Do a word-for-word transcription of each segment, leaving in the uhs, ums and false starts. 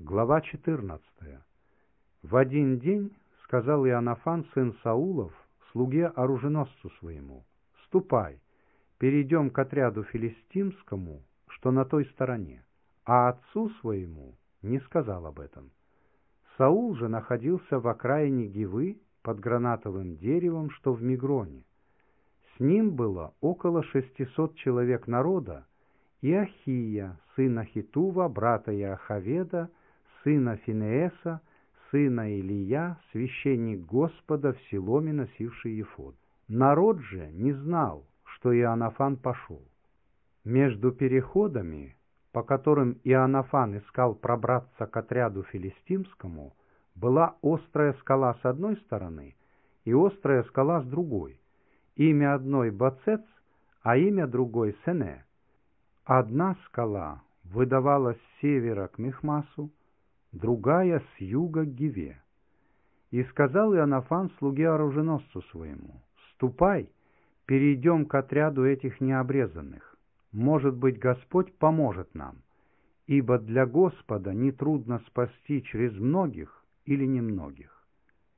Глава четырнадцатая. В один день сказал Иоаннафан, сын Саулов, слуге оруженосцу своему: «Ступай, перейдем к отряду филистимскому, что на той стороне». А отцу своему не сказал об этом. Саул же находился в окраине Гивы под гранатовым деревом, что в Мигроне. С ним было около шестисот человек народа, и Ахия, сына Хитува, брата Иохаведа, сына Финееса, сына Илия, священник Господа в Силоме, носивший ефод. Народ же не знал, что Иоаннафан пошел. Между переходами, по которым Иоаннафан искал пробраться к отряду филистимскому, была острая скала с одной стороны и острая скала с другой. Имя одной Бацец, а имя другой Сене. Одна скала выдавалась с севера к Михмасу, другая с юга к Гиве. И сказал Иоаннафан слуге оруженосцу своему: «Ступай, перейдем к отряду этих необрезанных. Может быть, Господь поможет нам, ибо для Господа нетрудно спасти через многих или немногих».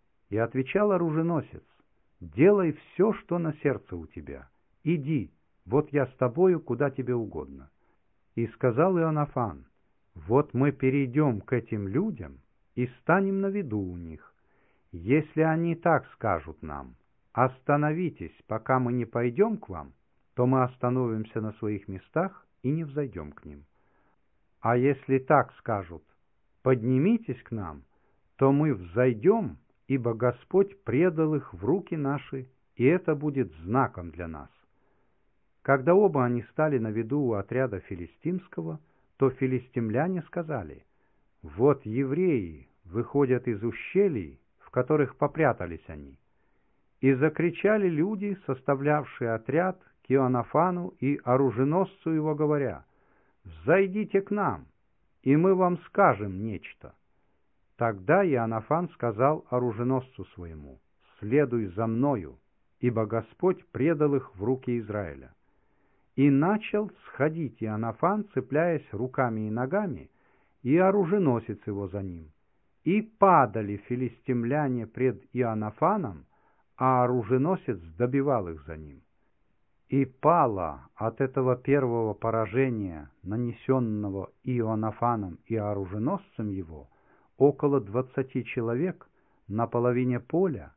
И отвечал оруженосец: «Делай все, что на сердце у тебя. Иди, вот я с тобою, куда тебе угодно». И сказал Иоаннафан: «Вот мы перейдем к этим людям и станем на виду у них. Если они так скажут нам: остановитесь, пока мы не пойдем к вам, то мы остановимся на своих местах и не взойдем к ним. А если так скажут: поднимитесь к нам, то мы взойдем, ибо Господь предал их в руки наши, и это будет знаком для нас». Когда оба они стали на виду у отряда филистимского, то филистимляне сказали: «Вот евреи выходят из ущелий, в которых попрятались они». И закричали люди, составлявшие отряд, к Иоаннафану и оруженосцу его, говоря: «Взойдите к нам, и мы вам скажем нечто». Тогда Иоаннафан сказал оруженосцу своему: «Следуй за мною, ибо Господь предал их в руки Израиля». И начал сходить Иоаннафан, цепляясь руками и ногами, и оруженосец его за ним. И падали филистимляне пред Иоаннафаном, а оруженосец добивал их за ним. И пало от этого первого поражения, нанесенного Иоаннафаном и оруженосцем его, около двадцати человек на половине поля,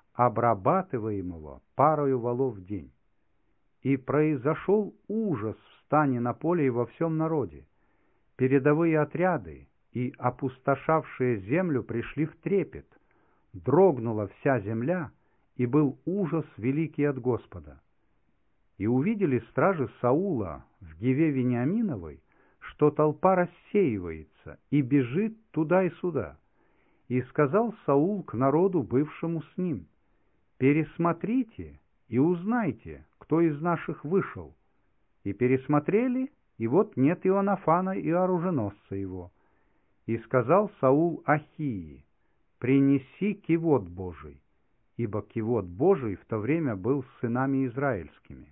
обрабатываемого парою валов в день. И произошел ужас в стане на поле и во всем народе. Передовые отряды и опустошавшие землю пришли в трепет. Дрогнула вся земля, и был ужас великий от Господа. И увидели стражи Саула в Гиве Вениаминовой, что толпа рассеивается и бежит туда и сюда. И сказал Саул к народу, бывшему с ним: «Пересмотрите и узнайте, кто из наших вышел». И пересмотрели, и вот нет Иоаннафана и оруженосца его. И сказал Саул Ахии: «Принеси кивот Божий», ибо кивот Божий в то время был с сынами израильскими.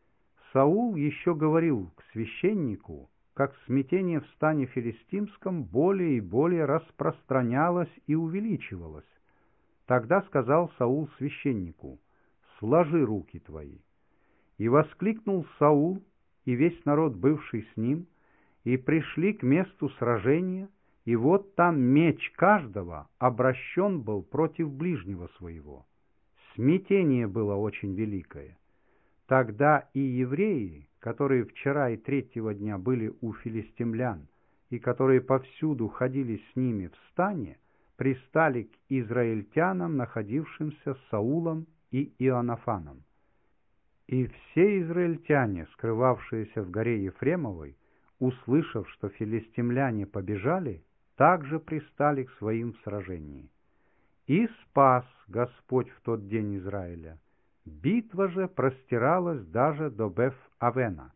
Саул еще говорил к священнику, как смятение в стане филистимском более и более распространялось и увеличивалось. Тогда сказал Саул священнику: «Сложи руки твои». И воскликнул Саул и весь народ, бывший с ним, и пришли к месту сражения, и вот там меч каждого обращен был против ближнего своего. Смятение было очень великое. Тогда и евреи, которые вчера и третьего дня были у филистимлян, и которые повсюду ходили с ними в стане, пристали к израильтянам, находившимся с Саулом и Иоаннафаном. И все израильтяне, скрывавшиеся в горе Ефремовой, услышав, что филистимляне побежали, также пристали к своим в сражении. И спас Господь в тот день Израиля. Битва же простиралась даже до Беф-Авена.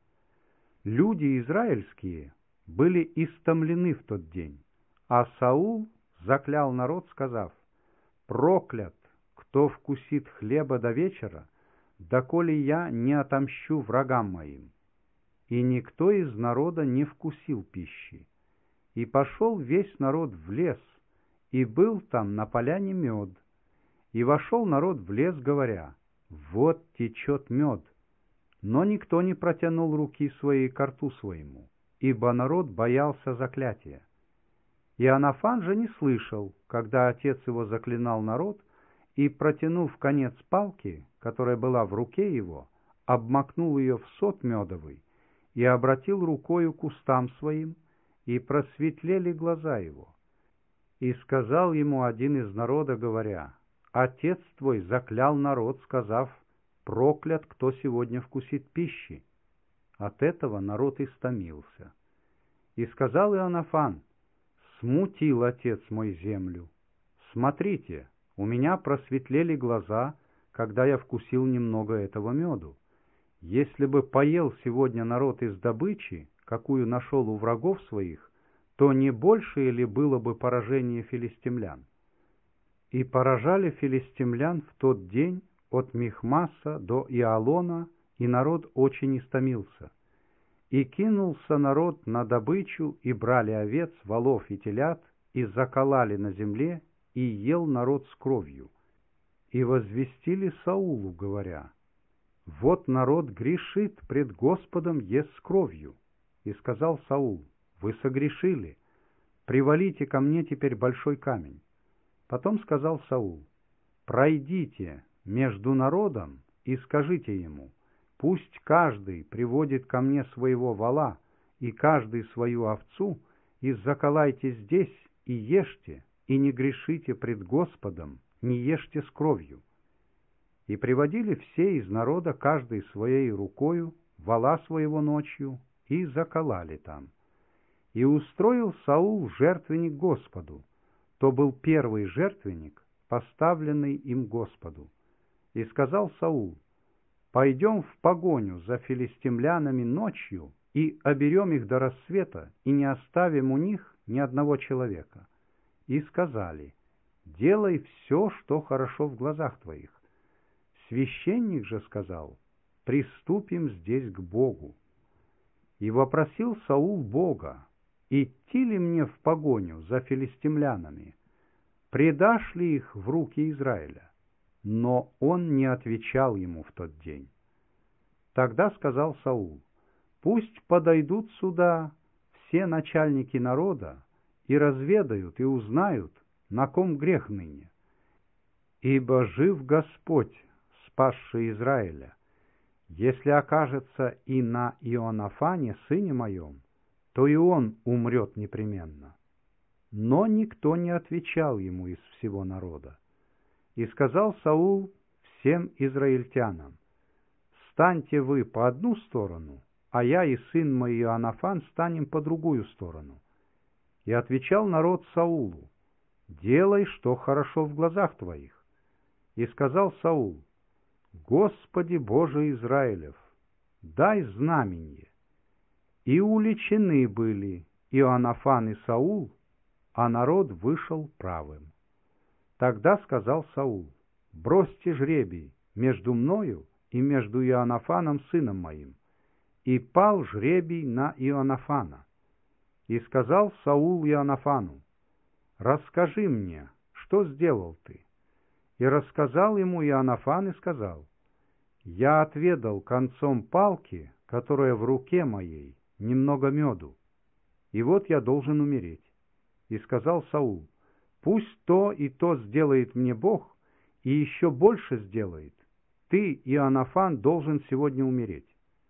Люди израильские были истомлены в тот день, а Саул заклял народ, сказав: «Проклят, кто вкусит хлеба до вечера, доколе я не отомщу врагам моим». И никто из народа не вкусил пищи. И пошел весь народ в лес, и был там на поляне мед. И вошел народ в лес, говоря: вот течет мед. Но никто не протянул руки своей к рту своему, ибо народ боялся заклятия. Иоаннафан же не слышал, когда отец его заклинал народ, и, протянув конец палки, которая была в руке его, обмакнул ее в сот медовый и обратил рукою к устам своим, и просветлели глаза его. И сказал ему один из народа, говоря: отец твой заклял народ, сказав: проклят, кто сегодня вкусит пищи. От этого народ истомился. И сказал Иоаннафан: смутил отец мой землю. Смотрите, у меня просветлели глаза, когда я вкусил немного этого меду. Если бы поел сегодня народ из добычи, какую нашел у врагов своих, то не большее ли было бы поражение филистимлян? И поражали филистимлян в тот день от Михмаса до Иалона, и народ очень истомился. И кинулся народ на добычу, и брали овец, волов и телят, и закололи на земле, и ел народ с кровью. И возвестили Саулу, говоря: вот народ грешит пред Господом, ест с кровью. И сказал Саул: вы согрешили, привалите ко мне теперь большой камень. Потом сказал Саул: пройдите между народом и скажите ему: пусть каждый приводит ко мне своего вола и каждый свою овцу, и заколайте здесь, и ешьте, и не грешите пред Господом, не ешьте с кровью. И приводили все из народа каждый своей рукою вола своего ночью, и заколали там. И устроил Саул жертвенник Господу. То был первый жертвенник, поставленный им Господу. И сказал Саул: пойдем в погоню за филистимлянами ночью, и оберем их до рассвета, и не оставим у них ни одного человека. И сказали: делай все, что хорошо в глазах твоих. Священник же сказал: приступим здесь к Богу. И вопросил Саул Бога: идти ли мне в погоню за филистимлянами? Предашь ли их в руки Израиля? Но он не отвечал ему в тот день. Тогда сказал Саул: пусть подойдут сюда все начальники народа и разведают и узнают, на ком грех ныне. Ибо жив Господь, спасший Израиля. Если окажется и на Иоаннафане, сыне моем, то и он умрет непременно. Но никто не отвечал ему из всего народа. И сказал Саул всем израильтянам: станьте вы по одну сторону, а я и сын мой Иоаннафан станем по другую сторону. И отвечал народ Саулу: делай, что хорошо в глазах твоих. И сказал Саул: Господи Боже Израилев, дай знаменье. И уличены были Иоаннафан и Саул, а народ вышел правым. Тогда сказал Саул: бросьте жребий между мною и между Иоаннафаном сыном моим. И пал жребий на Иоаннафана. И сказал Саул Иоаннафану: расскажи мне, что сделал ты? И рассказал ему Иоаннафан и сказал: я отведал концом палки, которая в руке моей, немного меду, и вот я должен умереть. И сказал Саул: пусть то и то сделает мне Бог, и еще больше сделает. Ты, Иоаннафан, должен сегодня умереть.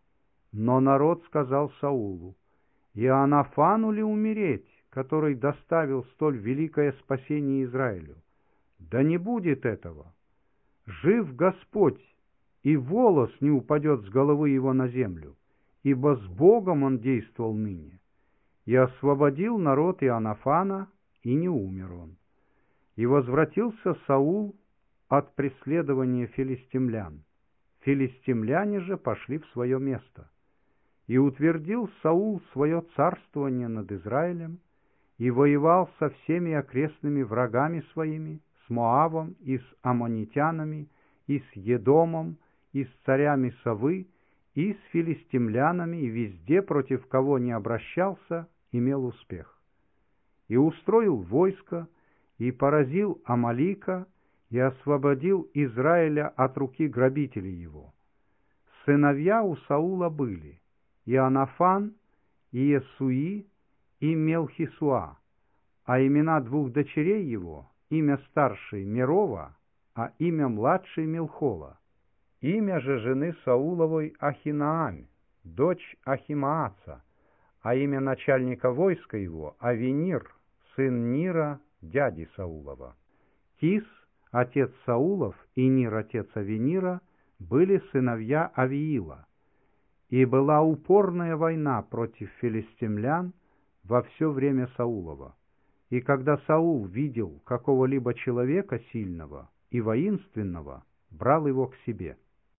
Но народ сказал Саулу: Иоаннафану ли умереть, который доставил столь великое спасение Израилю? Да не будет этого. Жив Господь, и волос не упадет с головы его на землю, ибо с Богом он действовал ныне. И освободил народ Иоаннафана, и не умер он. И возвратился Саул от преследования филистимлян. Филистимляне же пошли в свое место. И утвердил Саул свое царствование над Израилем, и воевал со всеми окрестными врагами своими, с Моавом, и с аммонитянами, и с Едомом, и с царями Совы, и с филистимлянами, и везде, против кого не обращался, имел успех. и устроил войско, и поразил Амалика, и освободил Израиля от руки грабителей его. Сыновья у Саула были Ионафан, Иесуи и Мелхисуа, а имена двух дочерей его, имя старшей Мерова, а имя младшей Милхола. Имя же жены Сауловой Ахинаамь, дочь Ахимааца, а имя начальника войска его Авенир, сын Нира, дяди Саулова. Кис, отец Саулов, и Нир, отец Авенира, были сыновья Авиила. И была упорная война против филистимлян во все время Саулова. И когда Саул видел какого-либо человека сильного и воинственного, брал его к себе.